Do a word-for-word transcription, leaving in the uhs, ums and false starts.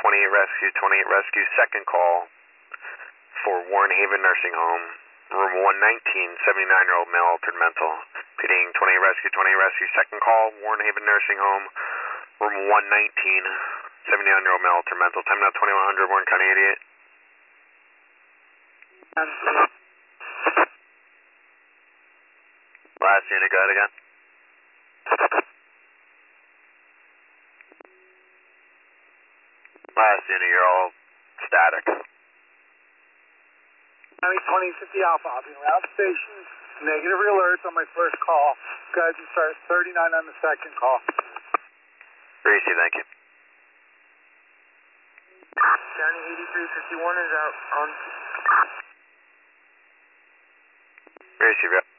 twenty-eight Rescue, twenty-eight Rescue, second call for Warren Haven Nursing Home, room one nineteen, seventy-nine-year-old male altered mental. Repeating, twenty-eight Rescue, twenty-eight Rescue, second call, Warren Haven Nursing Home, room one nineteen, seventy-nine-year-old male altered mental. Time now twenty-one hundred, Warren County eighty-eight. Last unit, go ahead again. Last unit, you're all static. County twenty fifty Alpha, I'll be around station. Negative alerts on my first call. Guys, you start thirty-nine on the second call. Receive, thank you. County eighty-three fifty-one is out on. Receive, yeah.